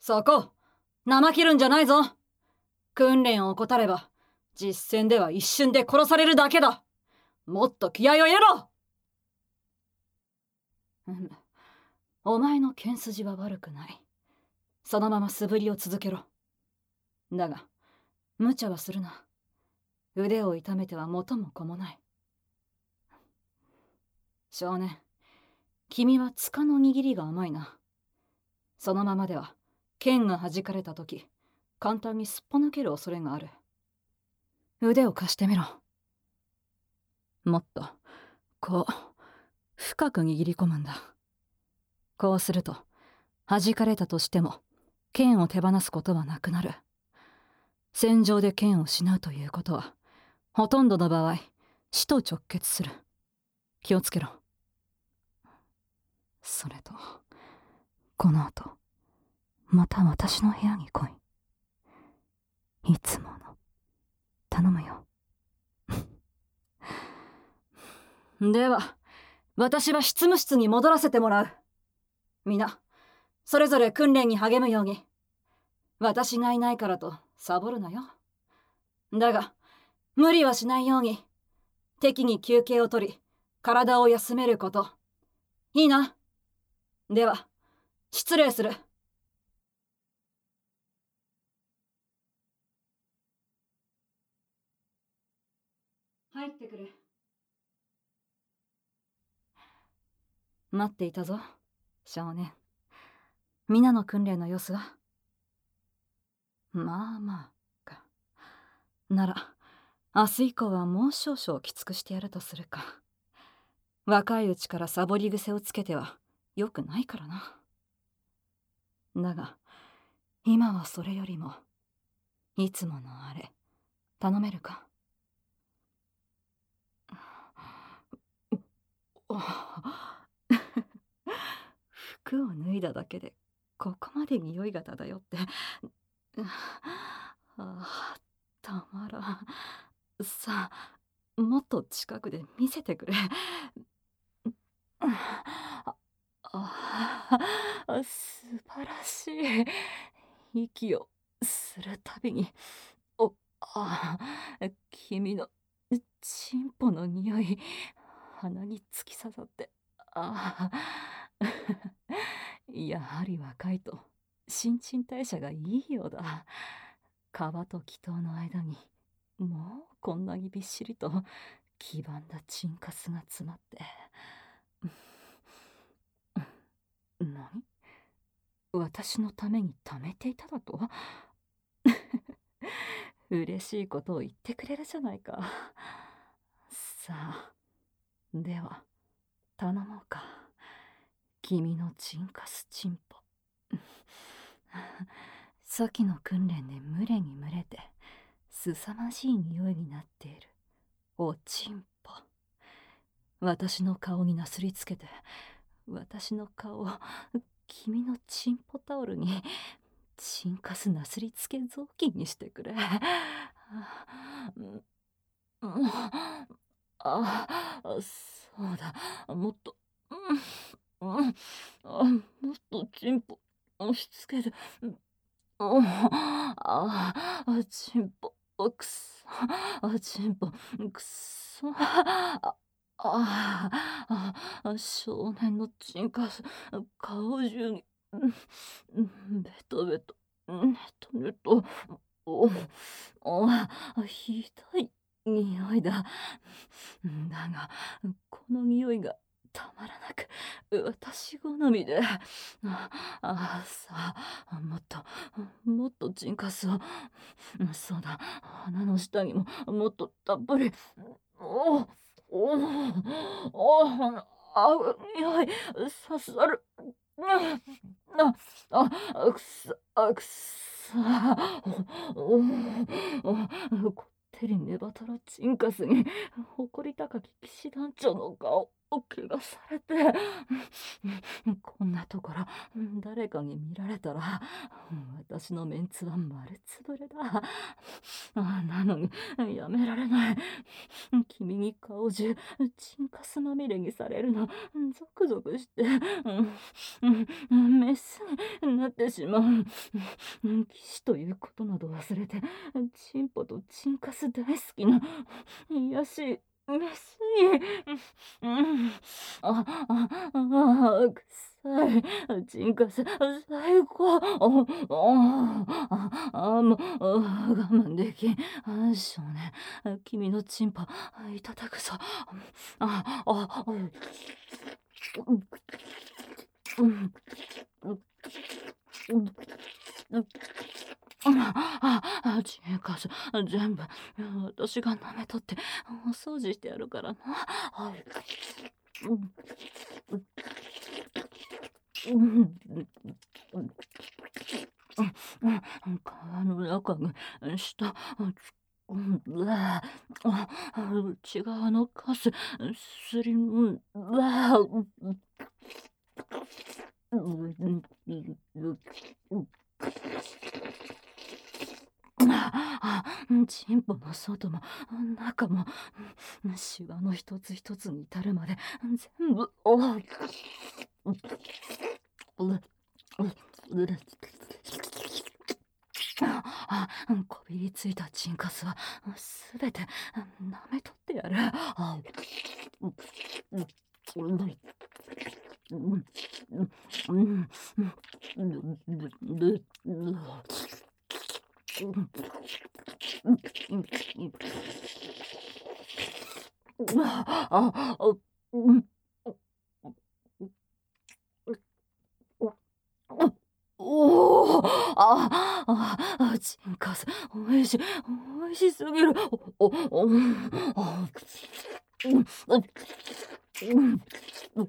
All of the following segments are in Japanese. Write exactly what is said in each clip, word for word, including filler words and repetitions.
そこ、生切るんじゃないぞ。訓練を怠れば、実戦では一瞬で殺されるだけだ。もっと気合を入れろ。うん、お前の剣筋は悪くない。そのまま素振りを続けろ。だが、無茶はするな。腕を痛めては元も子もない。少年、君は柄の握りが甘いな。そのままでは剣が弾かれた時、簡単にすっぽ抜ける恐れがある。腕を貸してみろ。もっとこう深く握り込むんだ。こうすると弾かれたとしても剣を手放すことはなくなる。戦場で剣を失うということはほとんどの場合死と直結する。気をつけろ。それとこの後また私の部屋に来い。いつもの頼むよ。では私は執務室に戻らせてもらう。皆それぞれ訓練に励むように。私がいないからとサボるなよ。だが無理はしないように。適宜休憩をとり体を休めること。いいな。では失礼する。入ってくれ。待っていたぞ少年。皆の訓練の様子は？まあまあか。なら明日以降はもう少々きつくしてやるとするか。若いうちからサボり癖をつけてはよくないからな。だが今はそれよりもいつものあれ頼めるか。服を脱いだだけでここまで匂いが漂ってああ、たまらん。さあもっと近くで見せてくれ。ああ、素晴らしい。息をするたびにおあ君のチンポの匂い鼻に突き刺さって、ああやはり若いと新陳代謝がいいようだ。皮と気筒の間にもうこんなにびっしりと黄ばんだチンカスが詰まって。何？私のために貯めていただと？嬉しいことを言ってくれるじゃないか。さあでは頼もうか。君のチンカスチンポ。先の訓練で群れに群れて凄まじい匂いになっているおチンポ。私の顔になすりつけて私の顔を君のチンポタオルにチンカスなすりつけ雑巾にしてくれ。ああ、そうだ。もっと、うん、うん、あもっとチンポ押し付けて、うん、ああ、チンポ、くそ、あ、チンポ、くそ、あああ、少年のチンカス、顔中に、ベトベト、ネトネト、おお、ひどい匂いだ。だが、この匂いがたまらなく、私好みで。ああ、さあ、もっと、もっとチンカスを。そうだ、鼻の下にももっとたっぷり。おお、おお、あ、あ、匂い、刺さる。あ、あ、くそ、あ、くそ、おお、おこってりネバトロチンカスに誇り高き騎士団長の顔を汚されて、こんなところ誰かに見られたら私のメンツは丸つぶれだ。なのにやめられない。君に顔中チンカスまみれにされるのゾクゾクして、メスになっってしまう。うん、騎士ということなど忘れて、チンポとチンカス大好きな、癒しい、メスに、うん、あ、あ、あ、臭い、チンカス、最高、あ、あ、あ、あ、もう、あ我慢できん。あ、少年、君のチンポ、いただくぞ。あ、あ、うん、うん、うん、うん、うん、うん、あ、あ、チンカス、全部、私が舐めとって、お掃除してやるからな。あ、うん、うん、うん、うん、うん、皮の中が下、突っ込んだ。あ、内側のカス、すりむんだ。うん、うん、うん、うん、うん、うん、あ、チンポの外も中も、シワの一つ一つに至るまで全部、おう、う、う、う、う、あ、こびりついたチンカスはすべて舐めとってやる。あ、う、う、うん、うん、うん、うん、うん、うん、うん、あ、あ、うん、おお、ああ、チンカス、おいしい、おいしすぎる。お、お、お、あ、うん、うん、うん、うん、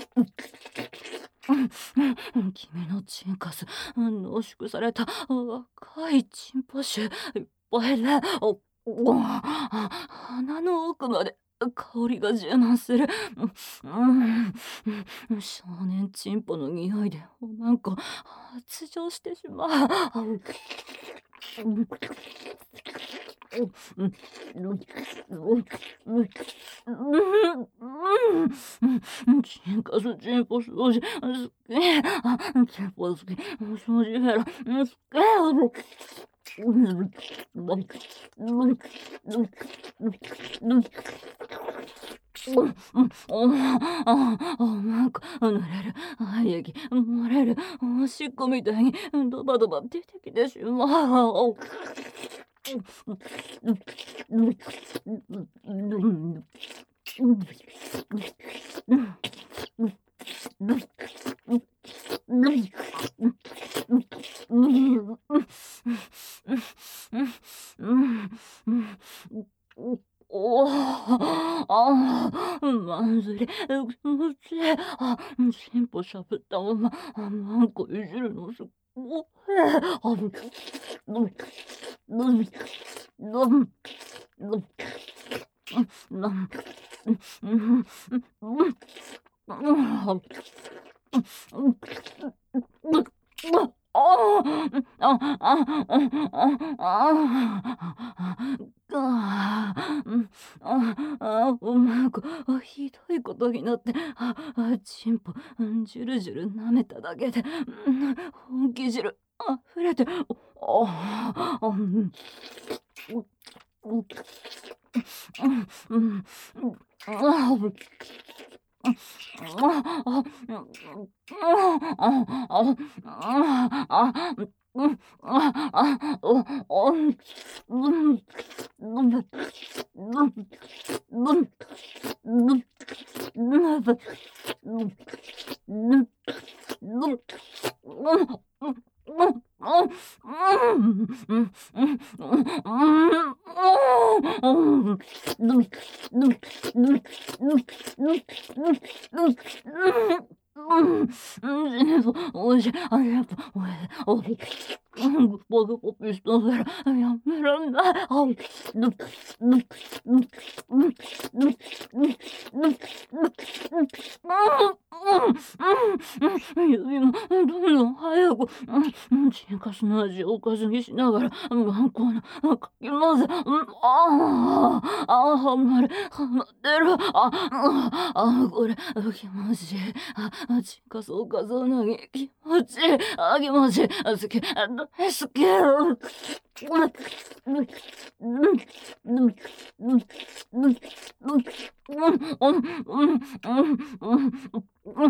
うん、君のチンカス、濃縮された若いチンポ臭いっぱいで、お、お、あ、鼻の奥まで香りが充満する。うん、うん、少年チンポの匂いでおまんこ発情してしまう。あ、うん、うん、うん、うん、うん、うん、うん、チンカス、チンポ掃除、好き。あ、チンポ好き。掃除ヘラ、好き。うん、うん、うん、うん、うん、うん、うん、ああ、あ、なんか濡れる、あ、液漏れる、おしっこみたいにドバドバ出てきてしまう。うん、うん、うん、うん、うん、うん、うん、うん、うん、うん、うん、おお、ああ、まずり、うち、あ、進歩しゃぶったまま、あ、なんかいじるのすごい、あ、うん、うん、うん、うん、うん、うん、うん、うん、うん、うん、うん、ああ、ああ、ああ、ああ、うん、ああ、うまく、あ、ひどいことになって、ああ、チンポ、じゅるじゅる舐めただけで、うん、本気汁溢れて、ああ、うん、うん、うん、うん、うん、ああ、おいしい、ありがとう、おいしい、おいしい。 僕ポピしたからやめらんない。あ、うん、うん、うん、うん、うん、うん、うん、うん、うん、うん、うん、指もどんどん早く、うん、うん、チンカスの味をおかずにしながら、うん、この、かき混ぜ、うん、ああ、ああ、はまる、はまってる、あ、ああ、これ、気持ちいい。あ、チンカスおかずなぎ、気持ちいい。あ、気持ちいい。あ、好き、あ、大好き。うん、うん、うん、うん、うん、うん、うん、うん、うん、うん、うん、うん、うん、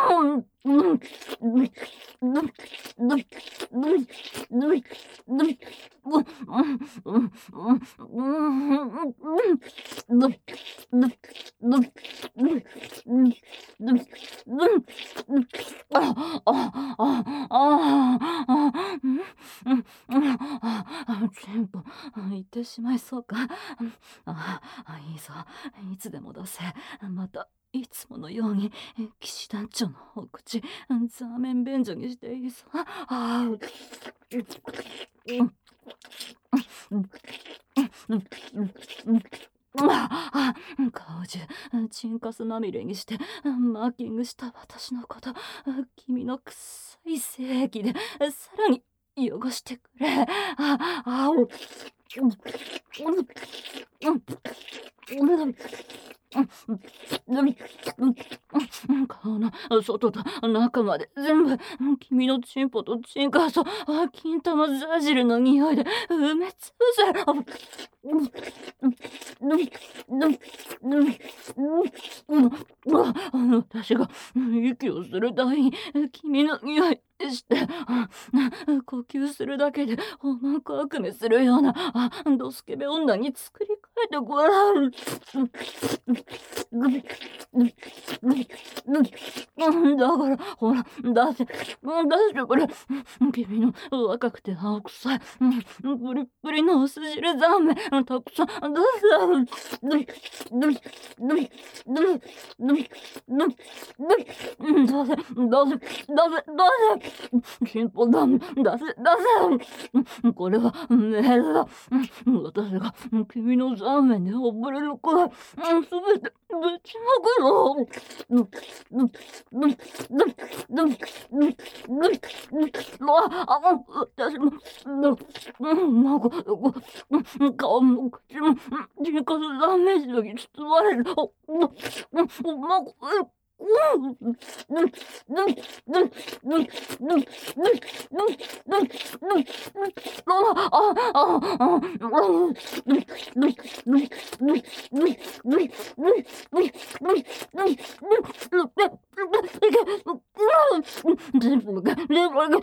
あ、あ、あ、ああ、うん、うん、うん、あ、あ、全部、いってしまいそうか。ああ、いいぞ。いつでも出せ。また、いつものように、騎士団長のお口、ザーメン便所にしていいぞ。ああ、うん、うん、うん、うん、うん、うん。ああ、顔中、チンカスまみれにして、マーキングした私のこと、君の臭い精液で、さらに汚してくれ。ああ、うん、うん、うん、うん、顔の外と中まで全部君のチンポとチンカスを金玉ザジルの匂いで埋めつぶせ。私が息をするたびに君の匂いして、呼吸するだけでお腹あくめするようなドスケベ女に作り変えてごらん。だからほら出せ出してくれ。君の若くて青臭いプリップリの薄汁ザーメンたくさん出せ。出せ出せ出せ出せ。チンポダメ出せ出せ。これは命令だ。私が君のザーメンで溺れるくらいすべてぶちまくろ。あ、あ、私も、なんか、顔も口も、チンカスザーメン汁に包まれる。まく、全部が、全部が、全部が、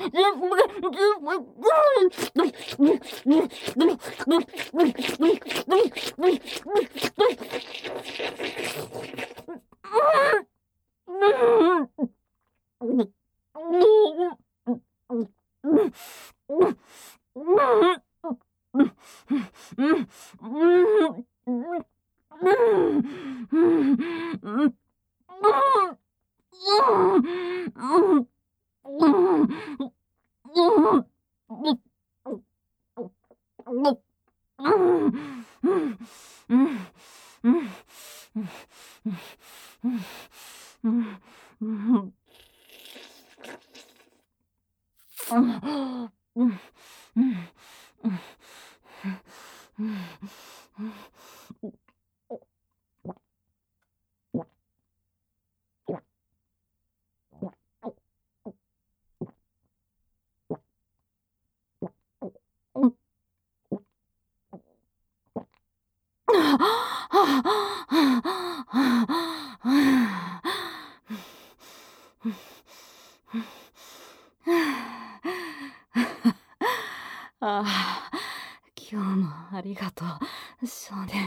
ああ、今日もありがとう、少年。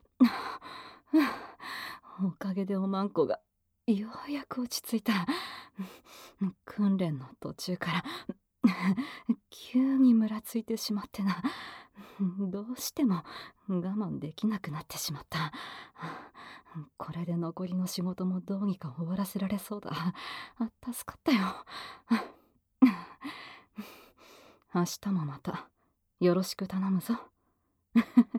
おかげでおまんこがようやく落ち着いた。訓練の途中から急にムラついてしまってな。どうしても我慢できなくなってしまった。これで残りの仕事もどうにか終わらせられそうだ。助かったよ。 明日もまたよろしく頼むぞ。